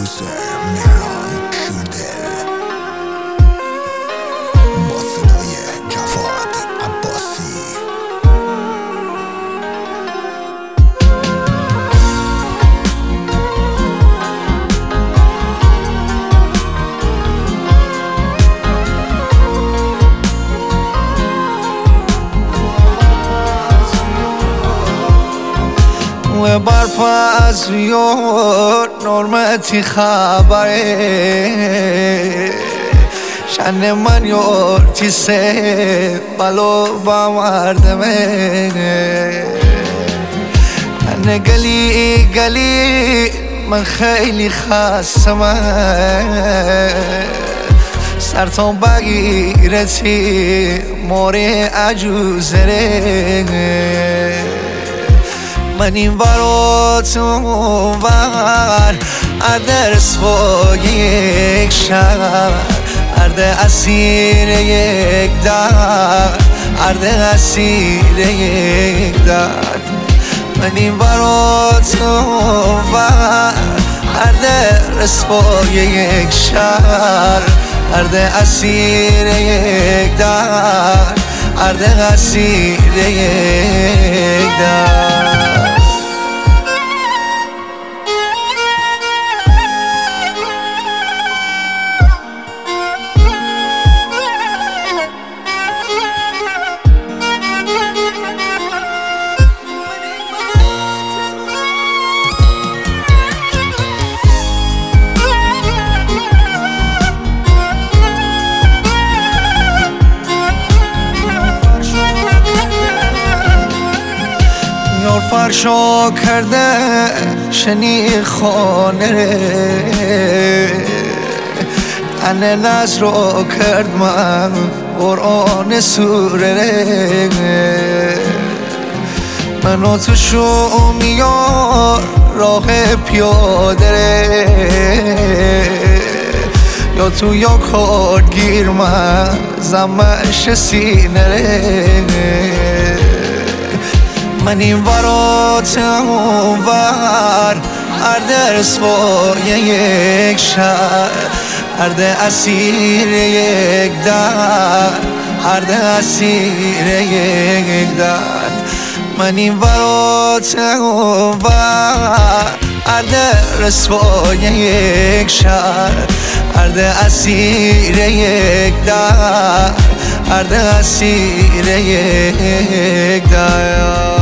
پرودوسر مهران شوردل با صدای جواد عباسی. و برپس بیار نرمتی خبره شن من یار تیسه بلو با مردمه من گلی گلی من خیلی خستمه سرطان بگیرتی موری عجوزره من این ورات اون ور اردرس با یک شهر ارد اسیر یک در ارد اسیر یک در من این ورات اون ور اردرس با یک شهر ارد اسیر یک در ارد اسیر یک در فرشا کرده شنی خانه انه ناز رو کرد من قرآن سوره منو تو شو میار راه پیاده یا تو یا کارگیر من زمش سینه من این ورات اون ور اردرس با یک شهر ارد اسیر یک در ارد اسیر یک در من این ورات اون ور اردرس با یک شهر ارد اسیر یک در ارد اسیر یک در